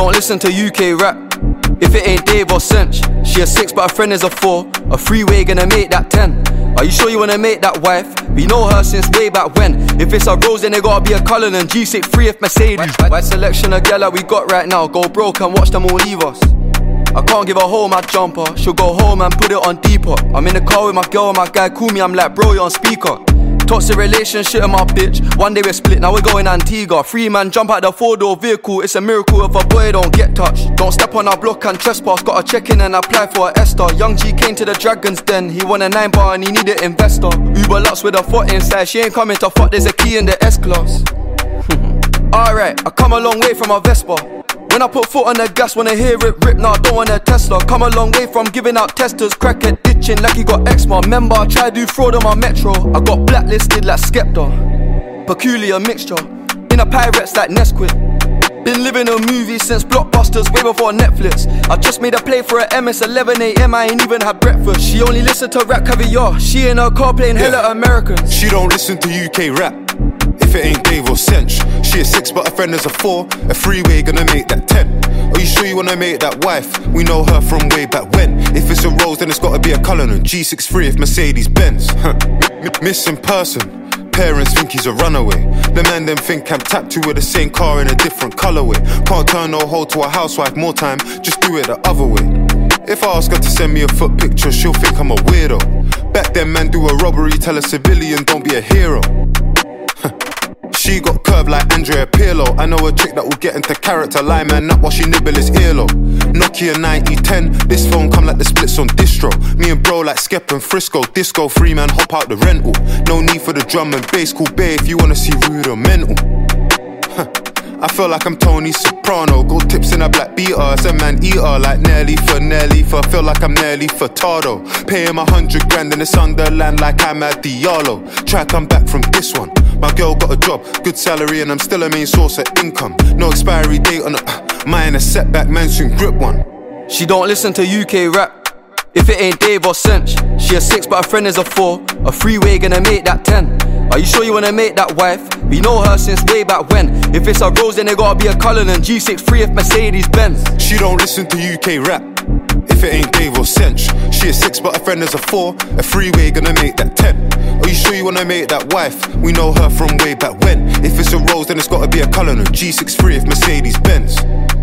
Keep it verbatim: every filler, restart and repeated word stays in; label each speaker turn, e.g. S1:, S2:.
S1: don't listen to U K rap. If it ain't Dave or Cinch. She a six but her friend is a four. A freeway gonna make that ten. Are you sure you wanna make that wife? We know her since way back when. If it's a Rose then it gotta be a Cullen and G sixty-three if Mercedes. Wide selection of gal that we got right now. Go broke and watch them all leave us. I can't give her home my jumper. She'll go home and put it on deeper. I'm in the car with my girl and my guy call me. I'm like bro, you're on speaker. Toxic relationship with my bitch. One day we're split, now we're going Antigua. Free man jump out the four-door vehicle. It's a miracle if a boy don't get touched. Don't step on our block and trespass. Gotta check in and apply for a Esther. Young G came to the Dragons Den. He won a nine bar and he needed investor. Uber Lux with a foot inside. She ain't coming to fuck, there's a key in the S-Class. Alright, I come a long way from a Vespa. When I put foot on the gas, wanna hear it rip, nah, I don't want a Tesla. Come a long way from giving out testers, crackhead itching like he got eczema. Remember, I tried to do fraud on my metro. I got blacklisted like Skepta. Peculiar mixture, in a pirates like Nesquik. Been living a movie since Blockbusters, way before Netflix. I just made a play for a M, it's eleven a m, I ain't even had breakfast. She only listened to rap caviar, she in her car playing yeah. hella Americans.
S2: She don't listen to U K rap. If it ain't Dave or Cinch. She a six but her friend is a four. A freeway gonna make that ten. Are you sure you wanna make that wife? We know her from way back when. If it's a Rose then it's gotta be a Cullen and G sixty-three if Mercedes Benz. Missing person. Parents think he's a runaway. The man them think I'm tapped to with the same car in a different colorway. Can't turn no hoe to a housewife more time, just do it the other way. If I ask her to send me a foot picture, she'll think I'm a weirdo. Back then man do a robbery, tell a civilian don't be a hero. She got curved like Andrea Pirlo. I know a chick that will get into character. Lie man up while she nibble his earlobe. Nokia ninety ten, this phone come like the splits on distro. Me and bro like Skep and Frisco. Disco free man, hop out the rental. No need for the drum and bass, cool bay if you wanna see rude or mental. I feel like I'm Tony Soprano. Gold tips in a black beater. It's a man eater like Nelly for Nelly for. Feel like I'm Nelly Furtado. Pay him a hundred grand in the Sunderland like I'm at Diallo. Try come back from this one. My girl got a job, good salary, and I'm still a main source of income. No expiry date on a uh, mine a setback, man soon grip one.
S1: She don't listen to U K rap. If it ain't Dave or Cinch. She a six but her friend is a four. A freeway gonna make that ten. Are you sure you wanna make that wife? We know her since way back when. If it's a Rose then it gotta be a Cullen and G sixty-three if Mercedes Benz.
S2: She don't listen to U K rap. If it ain't Dave or Cinch. She a six but her friend is a four. A freeway gonna make that ten. Are you sure you wanna make that wife? We know her from way back when. If it's a Rose then it's gotta be a Cullen and G sixty-three if Mercedes Benz.